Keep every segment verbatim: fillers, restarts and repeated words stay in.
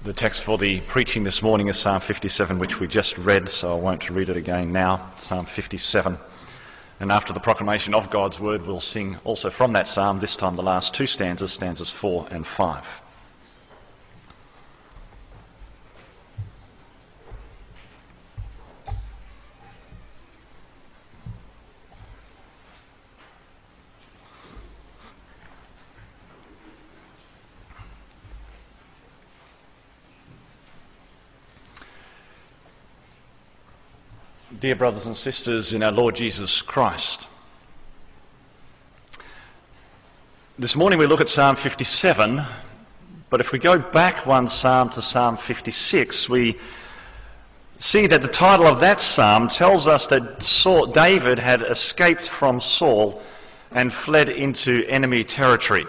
The text for the preaching this morning is Psalm fifty-seven, which we just read, so I won't read it again now. Psalm fifty-seven. And after the proclamation of God's word, we'll sing also from that psalm, this time the last two stanzas, stanzas four and five. Dear brothers and sisters in our Lord Jesus Christ, this morning we look at Psalm fifty-seven, but if we go back one psalm to Psalm fifty-six, we see that the title of that psalm tells us that Saul, David had escaped from Saul and fled into enemy territory.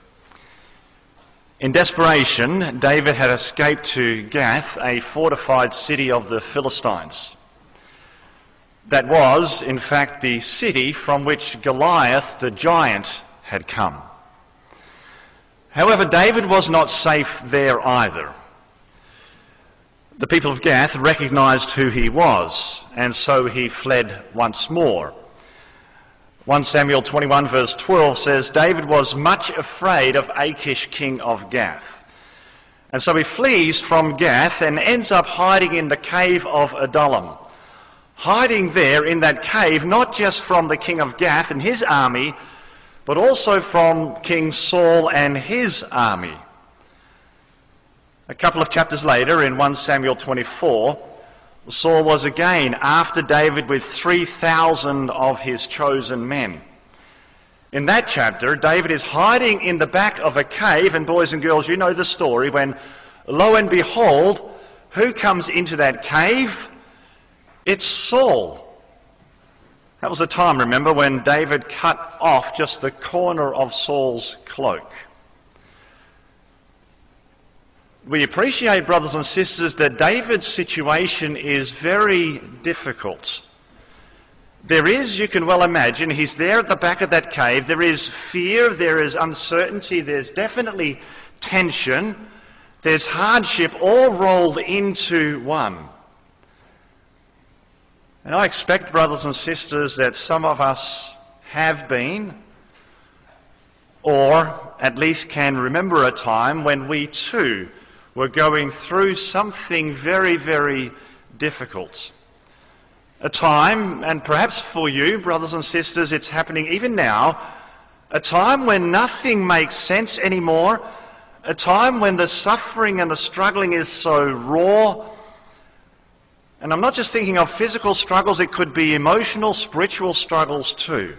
In desperation, David had escaped to Gath, a fortified city of the Philistines. That was, in fact, the city from which Goliath, the giant, had come. However, David was not safe there either. The people of Gath recognised who he was, and so he fled once more. First Samuel twenty-one verse twelve says, David was much afraid of Achish, king of Gath. And so he flees from Gath and ends up hiding in the cave of Adullam. Hiding there in that cave, not just from the king of Gath and his army, but also from King Saul and his army. A couple of chapters later, in First Samuel twenty-four, Saul was again after David with three thousand of his chosen men. In that chapter, David is hiding in the back of a cave, and boys and girls, you know the story, when lo and behold, who comes into that cave? It's Saul. That was a time, remember, when David cut off just the corner of Saul's cloak. We appreciate, brothers and sisters, that David's situation is very difficult. There is, you can well imagine, he's there at the back of that cave. There is fear, there is uncertainty, there's definitely tension, there's hardship all rolled into one. And I expect, brothers and sisters, that some of us have been, or at least can remember a time when we too were going through something very, very difficult. A time, and perhaps for you, brothers and sisters, it's happening even now, a time when nothing makes sense anymore, a time when the suffering and the struggling is so raw. And I'm not just thinking of physical struggles, it could be emotional, spiritual struggles too.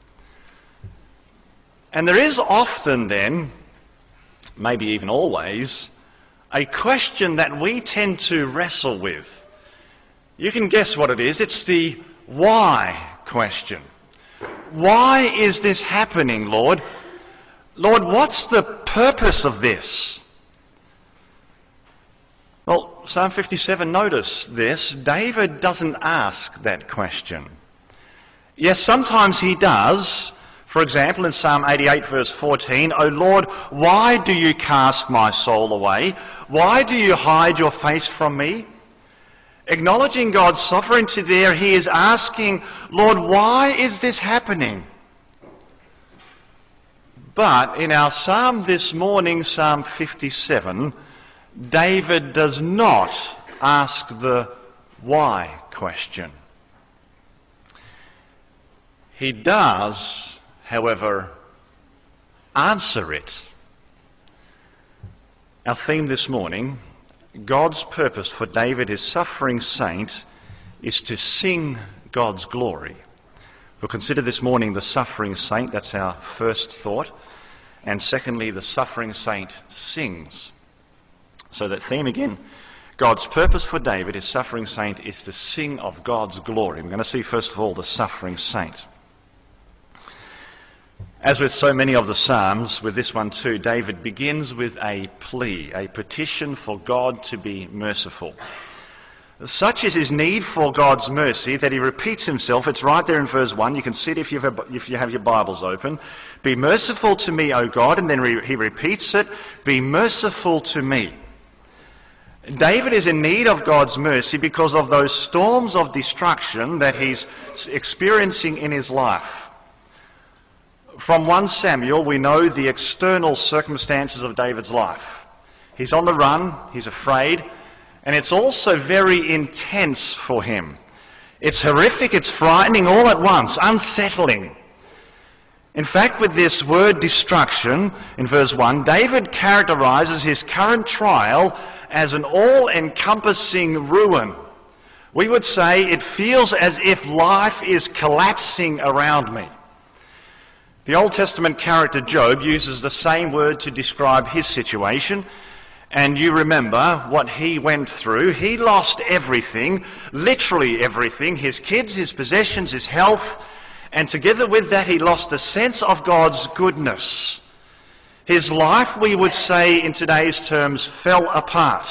And there is often then, maybe even always, a question that we tend to wrestle with. You can guess what it is. It's the why question. Why is this happening, Lord? Lord, what's the purpose of this? Well, Psalm fifty-seven, notice this. David doesn't ask that question. Yes, sometimes he does. For example, in Psalm eighty-eight verse fourteen, O Lord, why do you cast my soul away? Why do you hide your face from me? Acknowledging God's sovereignty there, he is asking, Lord, why is this happening? But in our psalm this morning, Psalm fifty-seven, David does not ask the why question. He does, however, answer it. Our theme this morning, God's purpose for David, his suffering saint, is to sing God's glory. We'll consider this morning the suffering saint, that's our first thought. And secondly, the suffering saint sings. So that theme again, God's purpose for David, his suffering saint, is to sing of God's glory. We're going to see first of all the suffering saint. As with so many of the Psalms, with this one too, David begins with a plea, a petition for God to be merciful. Such is his need for God's mercy that he repeats himself. It's right there in verse one. You can see it if you have, if you have your Bibles open. Be merciful to me, O God, and then re- he repeats it. Be merciful to me. David is in need of God's mercy because of those storms of destruction that he's experiencing in his life. From First Samuel, we know the external circumstances of David's life. He's on the run, he's afraid, and it's also very intense for him. It's horrific, it's frightening all at once, unsettling. In fact, with this word destruction in verse one, David characterises his current trial as an all-encompassing ruin. We would say it feels as if life is collapsing around me. The Old Testament character Job uses the same word to describe his situation, and you remember what he went through. He lost everything, literally everything, his kids, his possessions, his health, and together with that he lost a sense of God's goodness. His life, we would say in today's terms, fell apart.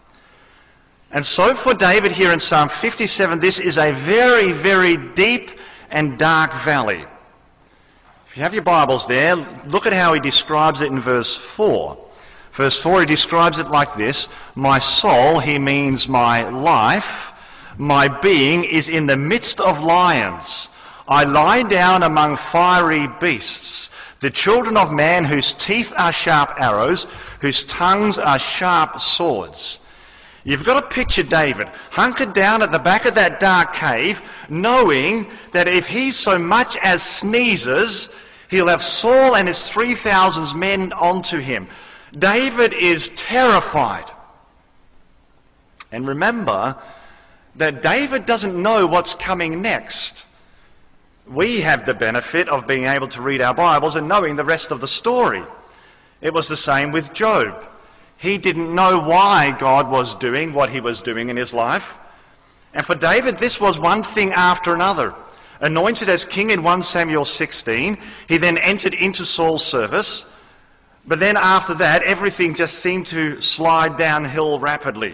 And so for David here in Psalm fifty-seven, this is a very, very deep and dark valley. If you have your Bibles there, look at how he describes it in verse four. Verse four, he describes it like this: my soul, he means my life, my being is in the midst of lions. I lie down among fiery beasts, the children of man whose teeth are sharp arrows, whose tongues are sharp swords. You've got to picture David hunkered down at the back of that dark cave, knowing that if he so much as sneezes, he'll have Saul and his three thousand men onto him. David is terrified. And remember that David doesn't know what's coming next. We have the benefit of being able to read our Bibles and knowing the rest of the story. It was the same with Job. He didn't know why God was doing what he was doing in his life. And for David, this was one thing after another. Anointed as king in First Samuel sixteen, he then entered into Saul's service. But then after that, everything just seemed to slide downhill rapidly.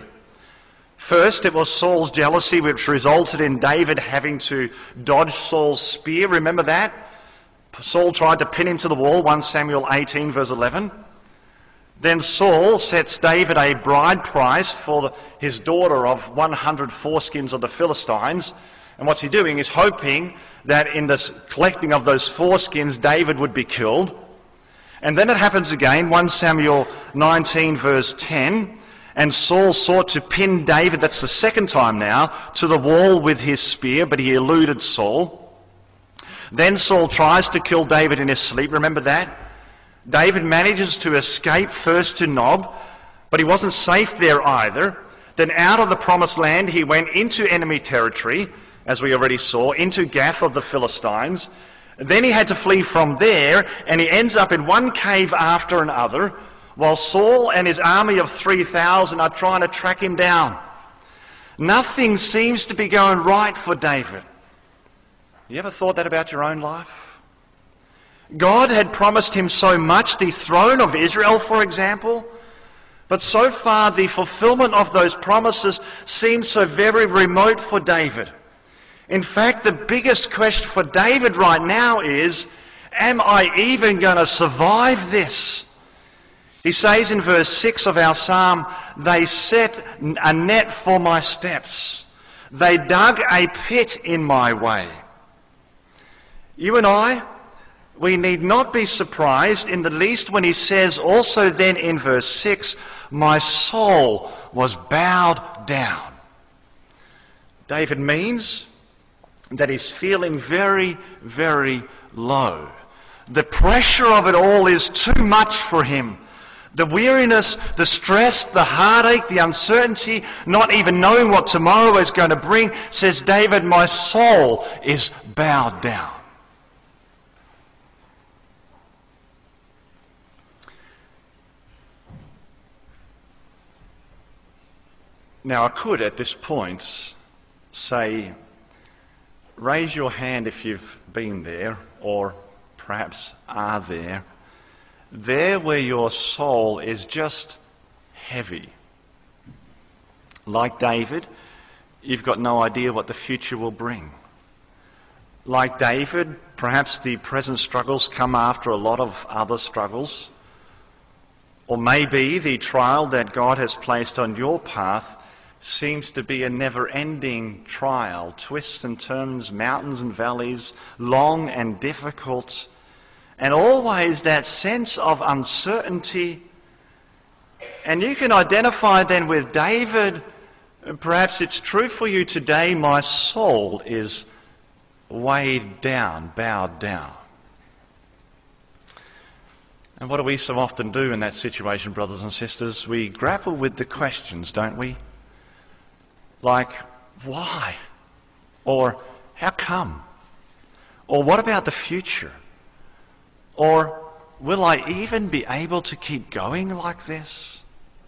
First, it was Saul's jealousy, which resulted in David having to dodge Saul's spear. Remember that? Saul tried to pin him to the wall, First Samuel eighteen, verse eleven. Then Saul sets David a bride price for his daughter of one hundred foreskins of the Philistines. And what's he doing? He's hoping that in the collecting of those foreskins, David would be killed. And then it happens again, First Samuel nineteen, verse ten. And Saul sought to pin David, that's the second time now, to the wall with his spear, but he eluded Saul. Then Saul tries to kill David in his sleep, remember that? David manages to escape first to Nob, but he wasn't safe there either. Then out of the promised land he went into enemy territory, as we already saw, into Gath of the Philistines. Then he had to flee from there, and he ends up in one cave after another, while Saul and his army of three thousand are trying to track him down. Nothing seems to be going right for David. You ever thought that about your own life? God had promised him so much, the throne of Israel, for example, but so far the fulfillment of those promises seems so very remote for David. In fact, the biggest question for David right now is, am I even going to survive this? He says in verse six of our psalm, they set a net for my steps. They dug a pit in my way. You and I, we need not be surprised in the least when he says also then in verse six, my soul was bowed down. David means that he's feeling very, very low. The pressure of it all is too much for him. The weariness, the stress, the heartache, the uncertainty, not even knowing what tomorrow is going to bring, says David, my soul is bowed down. Now I could at this point say, raise your hand if you've been there, or perhaps are there. There where your soul is just heavy. Like David, you've got no idea what the future will bring. Like David, perhaps the present struggles come after a lot of other struggles. Or maybe the trial that God has placed on your path seems to be a never-ending trial, twists and turns, mountains and valleys, long and difficult, and always that sense of uncertainty. And you can identify then with David, perhaps it's true for you today, my soul is weighed down, bowed down. And what do we so often do in that situation, brothers and sisters? We grapple with the questions, don't we? Like, why? Or, how come? Or, what about the future? Or, will I even be able to keep going like this?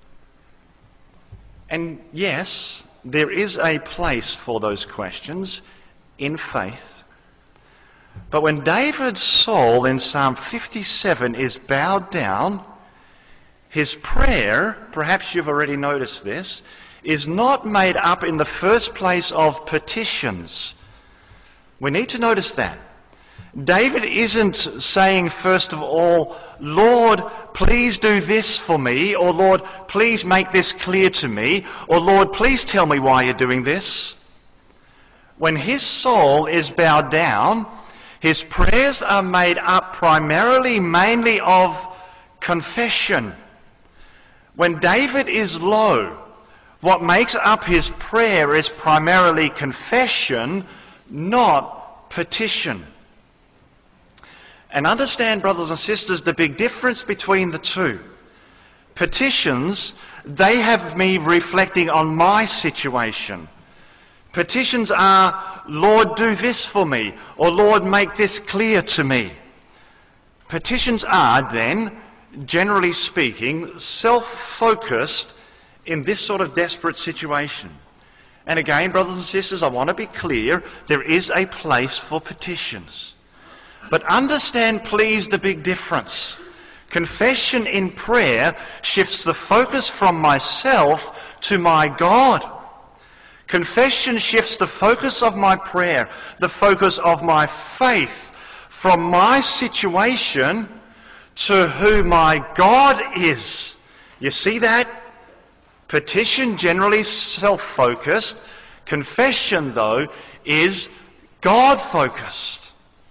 And yes, there is a place for those questions in faith. But when David's soul in Psalm fifty-seven is bowed down, his prayer, perhaps you've already noticed this, is not made up in the first place of petitions. We need to notice that. David isn't saying, first of all, Lord, please do this for me, or Lord, please make this clear to me, or Lord, please tell me why you're doing this. When his soul is bowed down, his prayers are made up primarily, mainly of confession. When David is low, what makes up his prayer is primarily confession, not petition. And understand, brothers and sisters, the big difference between the two. Petitions, they have me reflecting on my situation. Petitions are, Lord, do this for me, or Lord, make this clear to me. Petitions are then, generally speaking, self-focused in this sort of desperate situation. And again, brothers and sisters, I want to be clear, there is a place for petitions. But understand, please, the big difference. Confession in prayer shifts the focus from myself to my God. Confession shifts the focus of my prayer, the focus of my faith, from my situation to who my God is. You see that? Petition generally self-focused. Confession, though, is God-focused.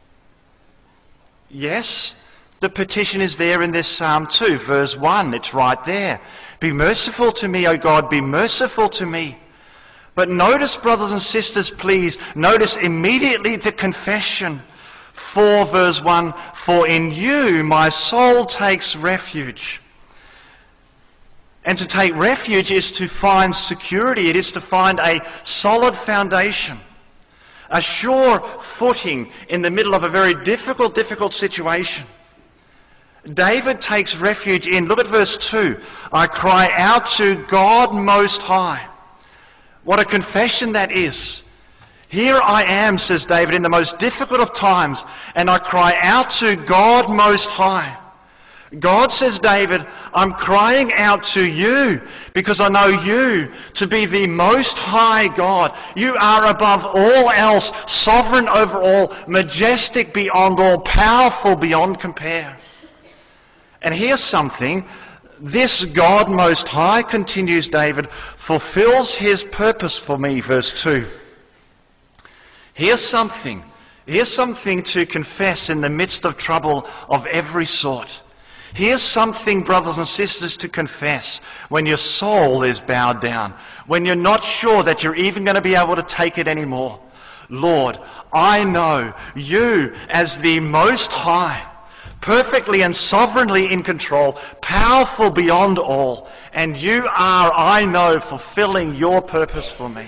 Yes, the petition is there in this Psalm two, verse one. It's right there. Be merciful to me, O God, be merciful to me. But notice, brothers and sisters, please, notice immediately the confession. four verse one, for in you my soul takes refuge. And to take refuge is to find security. It is to find a solid foundation, a sure footing in the middle of a very difficult, difficult situation. David takes refuge in, look at verse two, I cry out to God Most High. What a confession that is. Here I am, says David, in the most difficult of times, and I cry out to God Most High. God, says David, I'm crying out to you because I know you to be the Most High God. You are above all else, sovereign over all, majestic beyond all, powerful beyond compare. And here's something. This God Most High, continues David, fulfills his purpose for me, verse two. Here's something. Here's something to confess in the midst of trouble of every sort. Here's something, brothers and sisters, to confess when your soul is bowed down, when you're not sure that you're even going to be able to take it anymore. Lord, I know you as the Most High, perfectly and sovereignly in control, powerful beyond all, and you are, I know, fulfilling your purpose for me.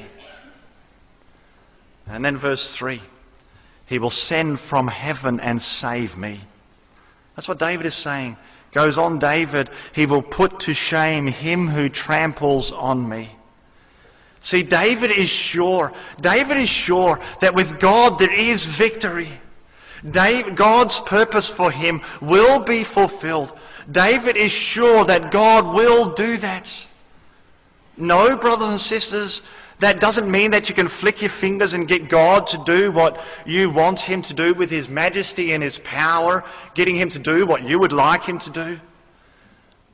And then verse three, he will send from heaven and save me. That's what David is saying. Goes on David, he will put to shame him who tramples on me. See, David is sure, David is sure that with God there is victory. David, God's purpose for him will be fulfilled. David is sure that God will do that. No, brothers and sisters, that doesn't mean that you can flick your fingers and get God to do what you want him to do with his majesty and his power, getting him to do what you would like him to do.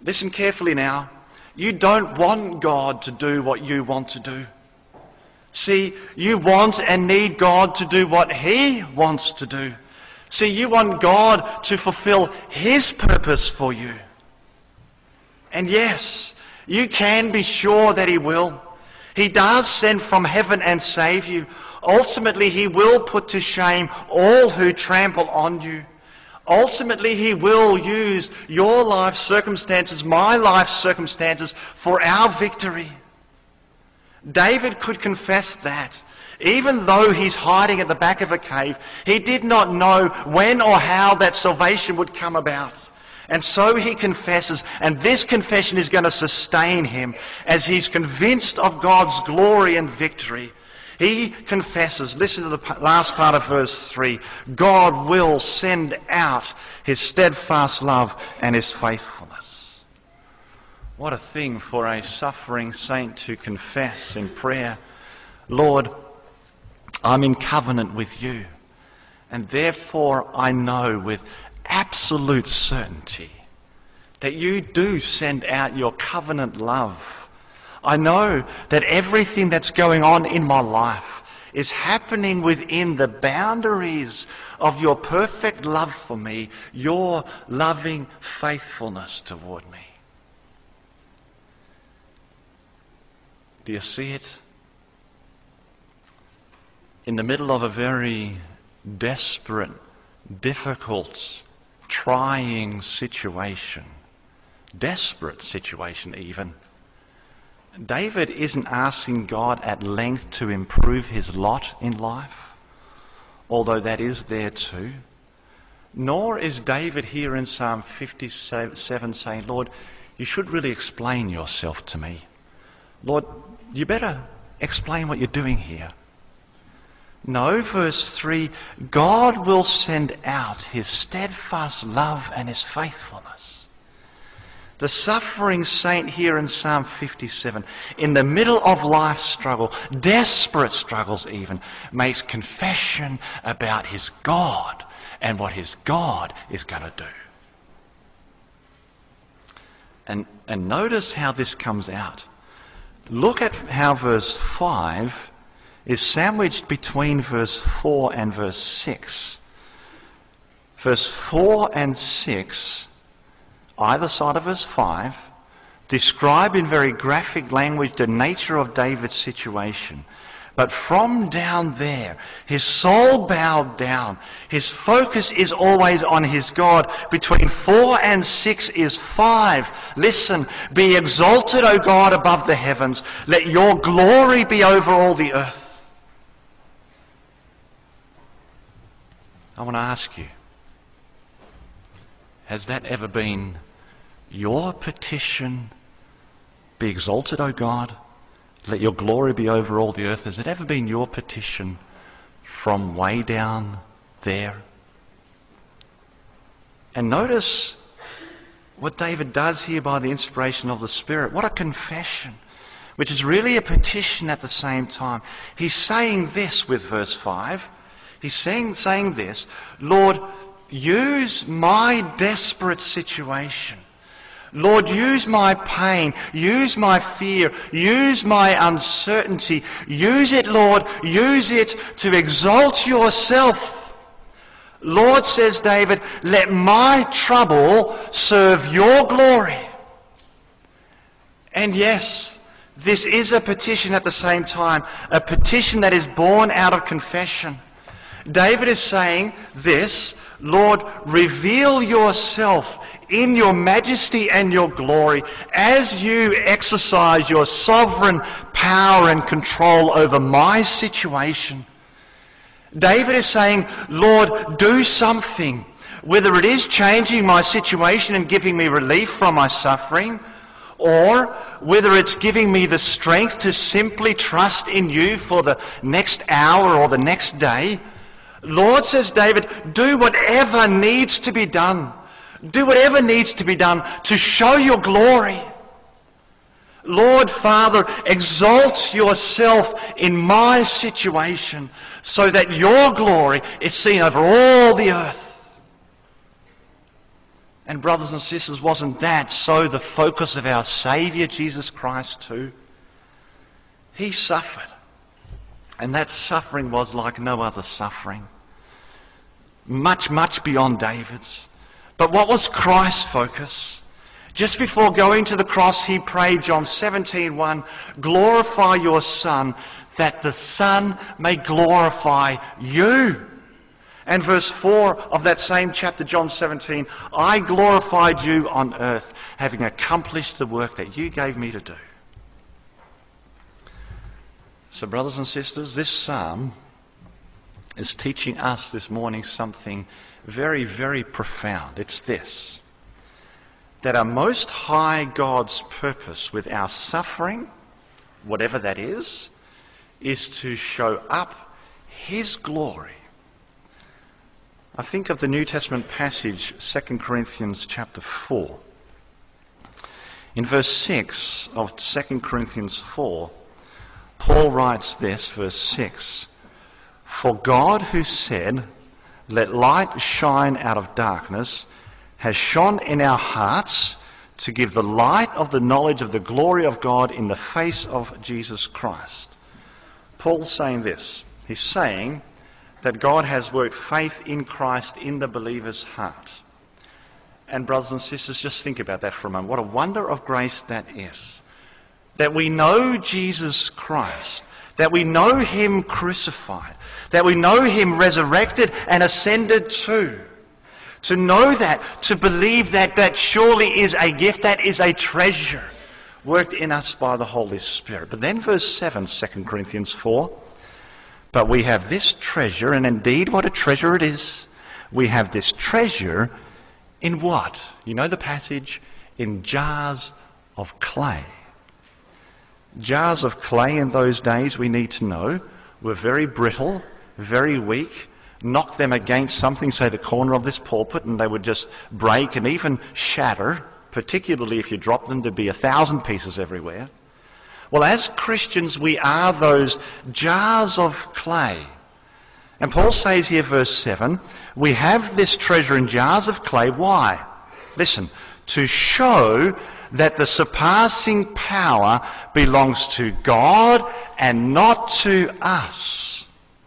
Listen carefully now. You don't want God to do what you want to do. See, you want and need God to do what He wants to do. See, you want God to fulfill His purpose for you. And yes, you can be sure that He will. He does send from heaven and save you. Ultimately, He will put to shame all who trample on you. Ultimately, He will use your life circumstances, my life circumstances, for our victory. David could confess that. Even though he's hiding at the back of a cave, he did not know when or how that salvation would come about. And so he confesses, and this confession is going to sustain him as he's convinced of God's glory and victory. He confesses, listen to the last part of verse three, God will send out His steadfast love and His faithfulness. What a thing for a suffering saint to confess in prayer. Lord, I'm in covenant with you, and therefore I know with absolute certainty that you do send out your covenant love. I know that everything that's going on in my life is happening within the boundaries of your perfect love for me, your loving faithfulness toward me. Do you see it? In the middle of a very desperate, difficult, trying situation, desperate situation even, David isn't asking God at length to improve his lot in life, although that is there too. Nor is David here in Psalm fifty-seven saying, Lord, you should really explain yourself to me. Lord, you better explain what you're doing here. No, verse three, God will send out His steadfast love and His faithfulness. The suffering saint here in Psalm fifty-seven, in the middle of life's struggle, desperate struggles even, makes confession about his God and what his God is going to do. And, and notice how this comes out. Look at how verse five is sandwiched between verse four and verse six. Verse four and six, either side of verse five, describe in very graphic language the nature of David's situation. But from down there, his soul bowed down. His focus is always on his God. Between four and six is five. Listen, be exalted, O God, above the heavens. Let your glory be over all the earth. I want to ask you, has that ever been your petition? Be exalted, O God. Let your glory be over all the earth. Has it ever been your petition from way down there? And notice what David does here by the inspiration of the Spirit. What a confession, which is really a petition at the same time. He's saying this with verse five. He's saying, saying this, Lord, use my desperate situation. Lord, use my pain, use my fear, use my uncertainty. Use it, Lord, use it to exalt yourself. Lord, says David, let my trouble serve your glory. And yes, this is a petition at the same time, a petition that is born out of confession. David is saying this, Lord, reveal yourself in your majesty and your glory as you exercise your sovereign power and control over my situation. David is saying, Lord, do something, whether it is changing my situation and giving me relief from my suffering, or whether it's giving me the strength to simply trust in you for the next hour or the next day. Lord, says David, do whatever needs to be done. Do whatever needs to be done to show your glory. Lord, Father, exalt yourself in my situation so that your glory is seen over all the earth. And brothers and sisters, wasn't that so the focus of our Saviour, Jesus Christ, too? He suffered. And that suffering was like no other suffering. Much, much beyond David's. But what was Christ's focus? Just before going to the cross, he prayed, John seventeen one, glorify your Son, that the Son may glorify you. And verse four of that same chapter, John seventeen, I glorified you on earth, having accomplished the work that you gave me to do. So, brothers and sisters, this psalm is teaching us this morning something very, very profound. It's this, that our Most High God's purpose with our suffering, whatever that is, is to show up his glory. I think of the New Testament passage, Second Corinthians chapter four. In verse six of Second Corinthians four, Paul writes this, verse six, for God who said, let light shine out of darkness, has shone in our hearts to give the light of the knowledge of the glory of God in the face of Jesus Christ. Paul's saying this. He's saying that God has worked faith in Christ in the believer's heart. And brothers and sisters, just think about that for a moment. What a wonder of grace that is. That we know Jesus Christ, that we know him crucified, that we know him resurrected and ascended too. To know that, to believe that, that surely is a gift, that is a treasure worked in us by the Holy Spirit. But then verse seven, Second Corinthians four, but we have this treasure, and indeed what a treasure it is. We have this treasure in what? You know the passage? In jars of clay. Jars of clay in those days, we need to know, were very brittle, very weak. Knock them against something, say the corner of this pulpit, and they would just break and even shatter, particularly if you drop them, there'd be a thousand pieces everywhere. Well, as Christians, we are those jars of clay. And Paul says here, verse seven, we have this treasure in jars of clay. Why? Listen, to show that the surpassing power belongs to God and not to us.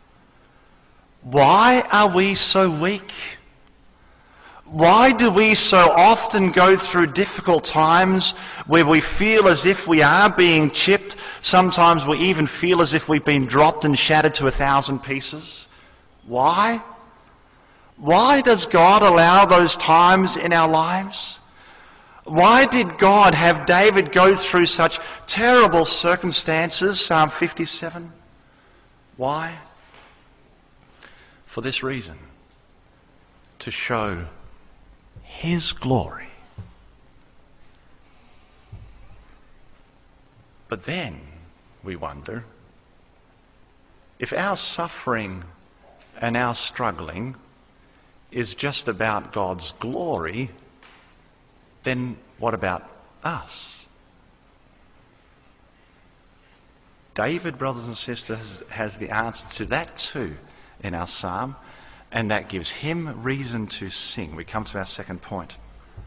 Why are we so weak? Why do we so often go through difficult times where we feel as if we are being chipped? Sometimes we even feel as if we've been dropped and shattered to a thousand pieces. Why? Why does God allow those times in our lives? Why did God have David go through such terrible circumstances? Psalm fifty-seven. Why? For this reason, to show his glory. But then we wonder, if our suffering and our struggling is just about God's glory, then what about us? David, brothers and sisters, has the answer to that too in our psalm, and that gives him reason to sing. We come to our second point.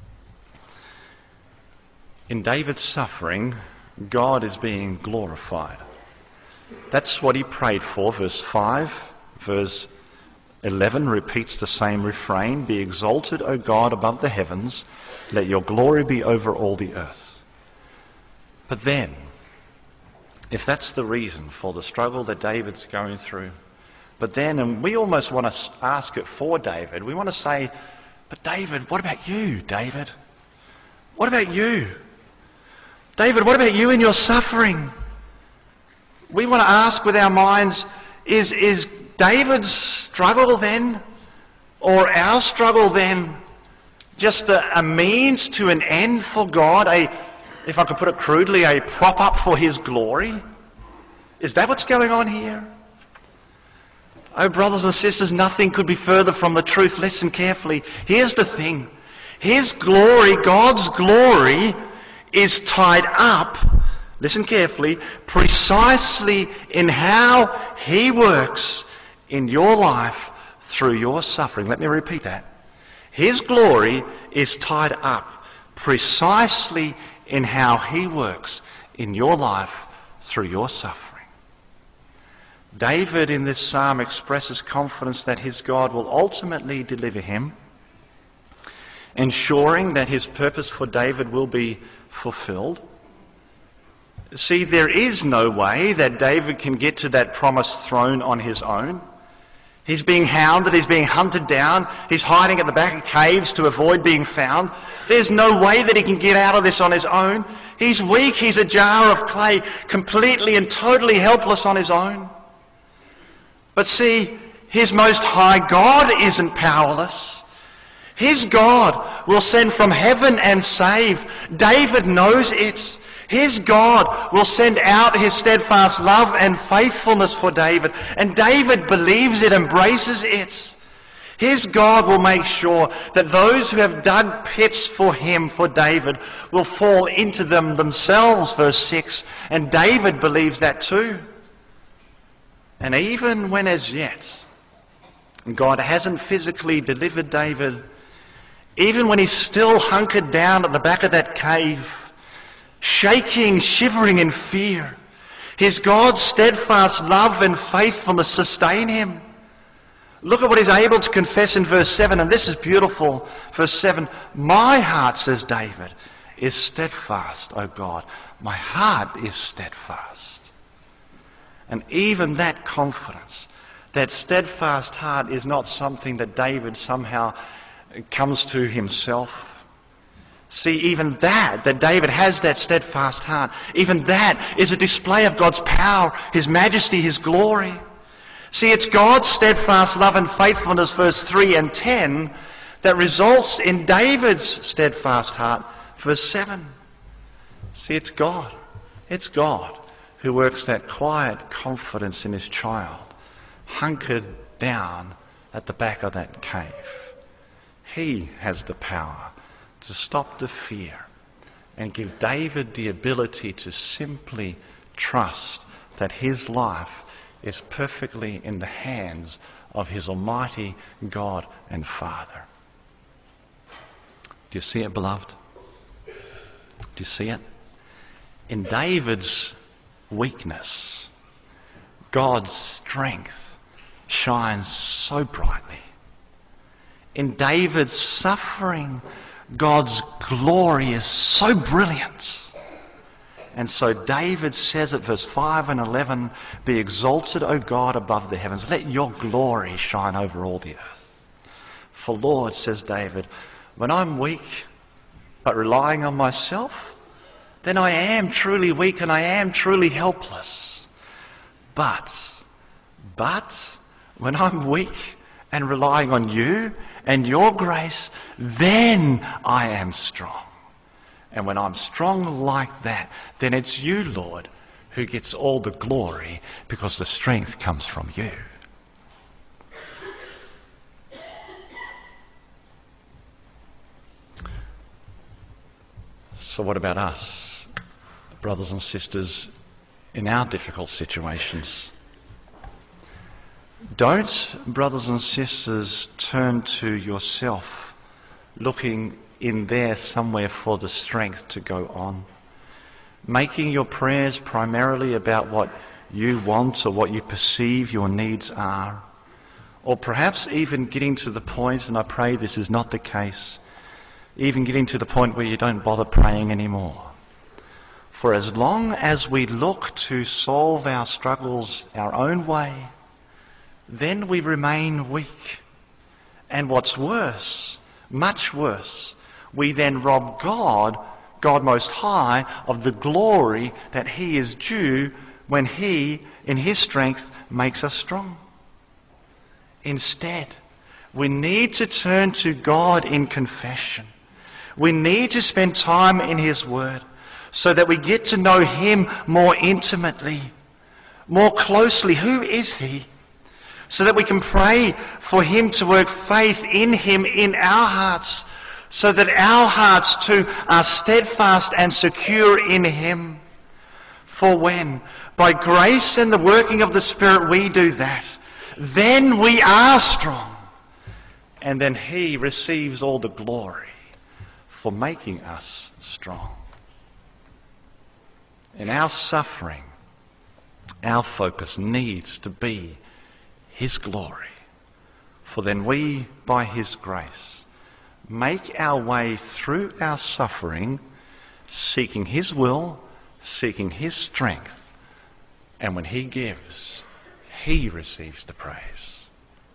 In David's suffering, God is being glorified. That's what he prayed for. Verse five, verse eleven repeats the same refrain. Be exalted, O God, above the heavens. Let your glory be over all the earth. But then, if that's the reason for the struggle that David's going through, but then, and we almost want to ask it for David, we want to say, but David, what about you, David? What about you? David, what about you in your suffering? We want to ask with our minds, is, is David's struggle then, or our struggle then, just a, a means to an end for God, a, if I could put it crudely, a prop up for his glory? Is that what's going on here? Oh, brothers and sisters, nothing could be further from the truth. Listen carefully. Here's the thing. His glory, God's glory, is tied up, listen carefully, precisely in how he works in your life through your suffering. Let me repeat that. His glory is tied up precisely in how he works in your life through your suffering. David in this psalm expresses confidence that his God will ultimately deliver him, ensuring that his purpose for David will be fulfilled. See, there is no way that David can get to that promised throne on his own. He's being hounded, he's being hunted down, he's hiding at the back of caves to avoid being found. There's no way that he can get out of this on his own. He's weak, he's a jar of clay, completely and totally helpless on his own. But see, his Most High God isn't powerless. His God will send from heaven and save. David knows it. His God will send out his steadfast love and faithfulness for David, and David believes it, embraces it. His God will make sure that those who have dug pits for him, for David, will fall into them themselves, verse six, and David believes that too. And even when as yet God hasn't physically delivered David, even when he's still hunkered down at the back of that cave, shaking, shivering in fear, his God's steadfast love and faithfulness sustain him. Look at what he's able to confess in verse seven, and this is beautiful. Verse seven, my heart, says David, is steadfast, O God. My heart is steadfast. And even that confidence, that steadfast heart, is not something that David somehow comes to himself. See, even that, that David has that steadfast heart, even that is a display of God's power, his majesty, his glory. See, it's God's steadfast love and faithfulness, verse three and ten, that results in David's steadfast heart, verse seven. See, it's God. It's God who works that quiet confidence in his child, hunkered down at the back of that cave. He has the power to stop the fear and give David the ability to simply trust that his life is perfectly in the hands of his almighty God and Father. Do you see it, beloved? Do you see it? In David's weakness, God's strength shines so brightly. In David's suffering, God's glory is so brilliant. And so David says at verse five and eleven, be exalted, O God, above the heavens. Let your glory shine over all the earth. For Lord, says David, when I'm weak but relying on myself, then I am truly weak and I am truly helpless. But, but, when I'm weak and relying on you and your grace, then I am strong. And when I'm strong like that, then it's you, Lord, who gets all the glory, because the strength comes from you. So what about us, brothers and sisters, in our difficult situations? Don't, brothers and sisters, turn to yourself, looking in there somewhere for the strength to go on, making your prayers primarily about what you want or what you perceive your needs are, or perhaps even getting to the point, and I pray this is not the case, even getting to the point where you don't bother praying anymore. For as long as we look to solve our struggles our own way, then we remain weak. And what's worse, much worse, we then rob God, God Most High, of the glory that he is due when he, in his strength, makes us strong. Instead, we need to turn to God in confession. We need to spend time in his word so that we get to know him more intimately, more closely. Who is he? So that we can pray for him to work faith in him in our hearts, so that our hearts too are steadfast and secure in him. For when, by grace and the working of the Spirit, we do that, then we are strong. and then he receives all the glory for making us strong. In our suffering, our focus needs to be his glory, for then we, by his grace, make our way through our suffering, seeking his will, seeking his strength, and when he gives, he receives the praise.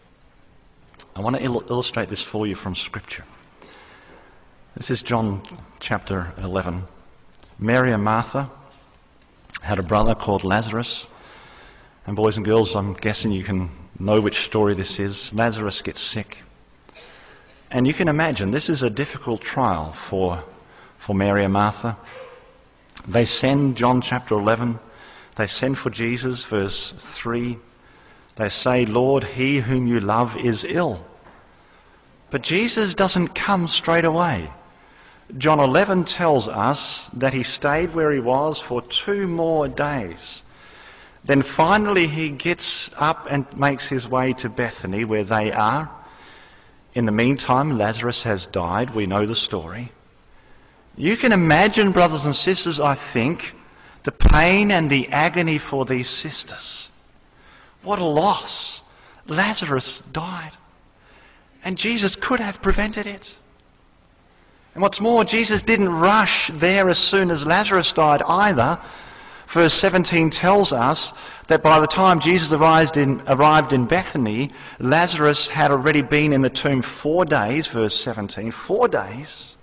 I want to il- illustrate this for you from Scripture. This is John chapter eleven. Mary and Martha had a brother called Lazarus. And boys and girls, I'm guessing you can know which story this is. Lazarus gets sick. And you can imagine this is a difficult trial for, for Mary and Martha. They send, John chapter eleven, they send for Jesus, verse three. They say, Lord, he whom you love is ill. But Jesus doesn't come straight away. John eleven tells us that he stayed where he was for two more days. Then finally he gets up and makes his way to Bethany, where they are. In the meantime, Lazarus has died. We know the story. You can imagine, brothers and sisters, I think, the pain and the agony for these sisters. What a loss. Lazarus died. And Jesus could have prevented it. And what's more, Jesus didn't rush there as soon as Lazarus died either. Verse seventeen tells us that by the time Jesus arrived in, arrived in Bethany, Lazarus had already been in the tomb four days, verse seventeen, four days.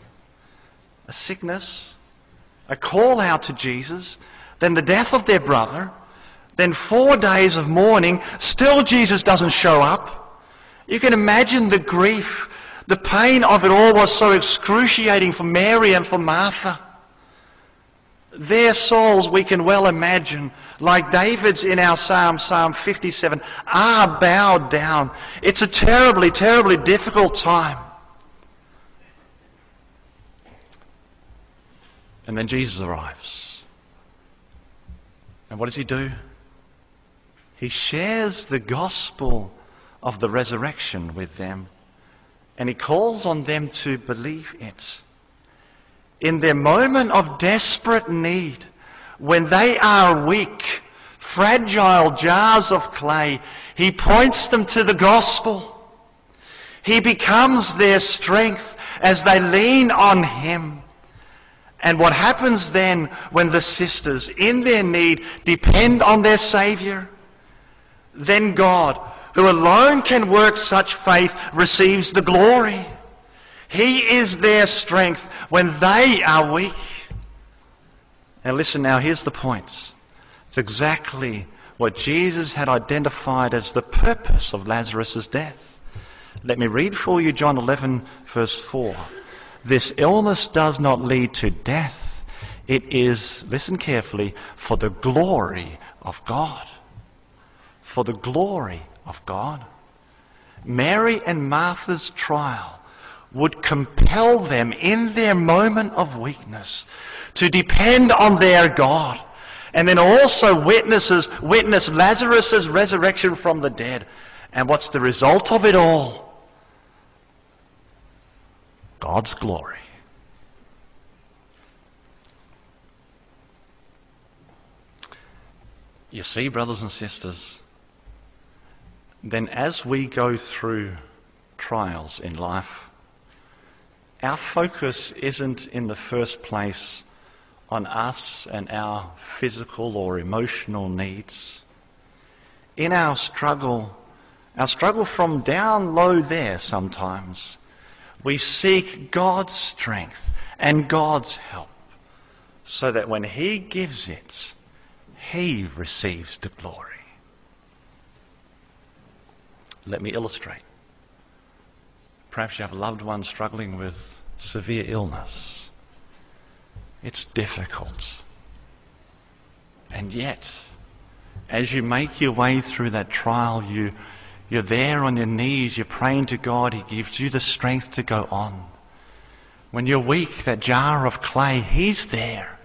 A sickness, a call out to Jesus, then the death of their brother, then four days of mourning, still Jesus doesn't show up. You can imagine the grief, the pain of it all was so excruciating for Mary and for Martha. Their souls, we can well imagine, like David's in our Psalm, Psalm fifty-seven, are bowed down. It's a terribly, terribly difficult time. And then Jesus arrives. And what does he do? He shares the gospel of the resurrection with them. And he calls on them to believe it. In their moment of desperate need, when they are weak, fragile jars of clay, he points them to the gospel. He becomes their strength as they lean on him. And what happens then when the sisters, in their need, depend on their Saviour? Then God, who alone can work such faith, receives the glory. He is their strength when they are weak. Now listen now, here's the point. It's exactly what Jesus had identified as the purpose of Lazarus' death. Let me read for you John eleven, verse four. This illness does not lead to death. It is, listen carefully, for the glory of God. For the glory of God. Mary and Martha's trial would compel them in their moment of weakness to depend on their God, and then also witnesses witness Lazarus' resurrection from the dead. And what's the result of it all? God's glory. You see, brothers and sisters, then as we go through trials in life, our focus isn't in the first place on us and our physical or emotional needs. In our struggle, our struggle from down low there sometimes, we seek God's strength and God's help so that when he gives it, he receives the glory. Let me illustrate. Perhaps you have a loved one struggling with severe illness. It's difficult. And yet, as you make your way through that trial, you, you're there on your knees, you're praying to God, he gives you the strength to go on. When you're weak, that jar of clay, he's there,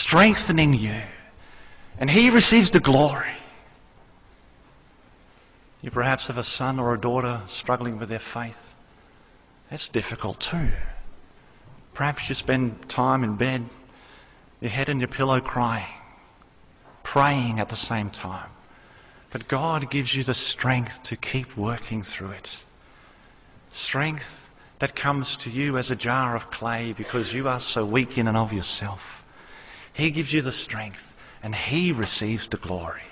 strengthening you. And he receives the glory. You perhaps have a son or a daughter struggling with their faith. That's difficult too. Perhaps you spend time in bed, your head in your pillow crying, praying at the same time. But God gives you the strength to keep working through it. Strength that comes to you as a jar of clay because you are so weak in and of yourself. He gives you the strength and He receives the glory.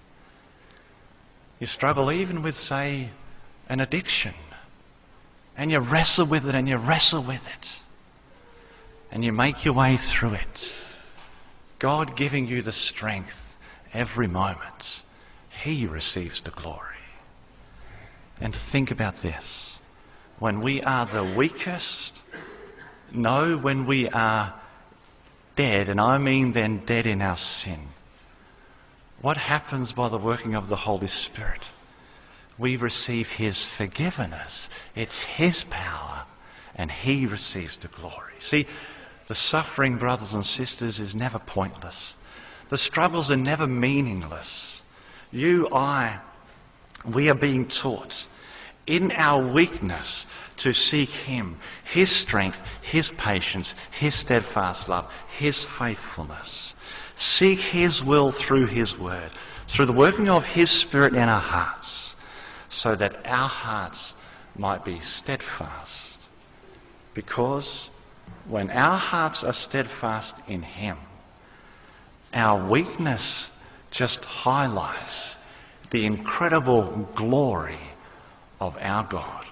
You struggle even with, say, an addiction, and you wrestle with it and you wrestle with it, and you make your way through it. God giving you the strength every moment. He receives the glory. And think about this. When we are the weakest, no, when we are dead, and I mean then dead in our sin, what happens by the working of the Holy Spirit? We receive His forgiveness. It's His power, and He receives the glory. See, the suffering, brothers and sisters, is never pointless. The struggles are never meaningless. You, I, we are being taught in our weakness to seek Him, His strength, His patience, His steadfast love, His faithfulness. Seek His will through His word, through the working of His Spirit in our hearts, so that our hearts might be steadfast. Because when our hearts are steadfast in Him, our weakness just highlights the incredible glory of our God.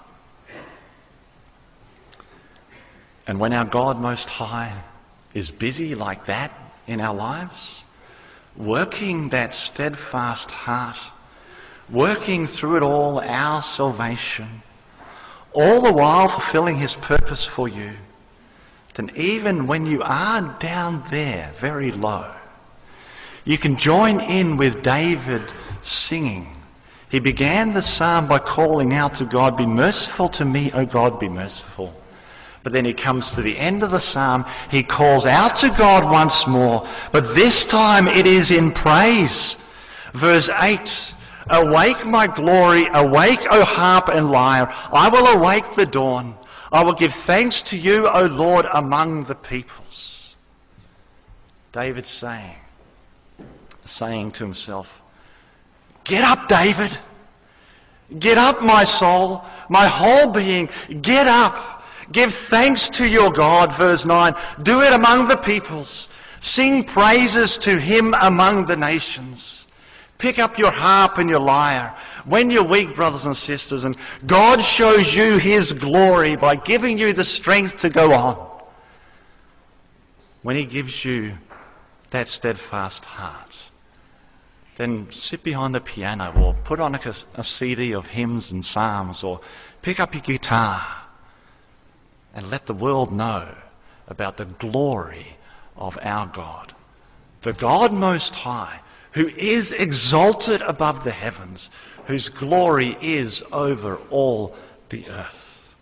And when our God Most High is busy like that in our lives, working that steadfast heart, working through it all our salvation, all the while fulfilling His purpose for you, then even when you are down there very low, you can join in with David singing. He began the psalm by calling out to God, "Be merciful to me, O God, be merciful." But then he comes to the end of the psalm, he calls out to God once more, but this time it is in praise. Verse eight, "Awake my glory, awake, O harp and lyre. I will awake the dawn. I will give thanks to you, O Lord, among the peoples." David's saying, saying to himself, "Get up, David. Get up, my soul, my whole being. Get up. Give thanks to your God." Verse nine, "Do it among the peoples. Sing praises to Him among the nations." Pick up your harp and your lyre when you're weak, brothers and sisters, and God shows you His glory by giving you the strength to go on. When He gives you that steadfast heart, then sit behind the piano or put on a, a C D of hymns and psalms, or pick up your guitar and let the world know about the glory of our God, the God Most High, who is exalted above the heavens, whose glory is over all the earth.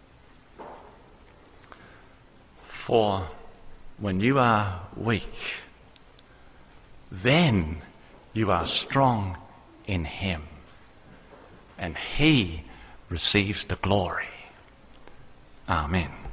For when you are weak, then you are strong in Him, and He receives the glory. Amen.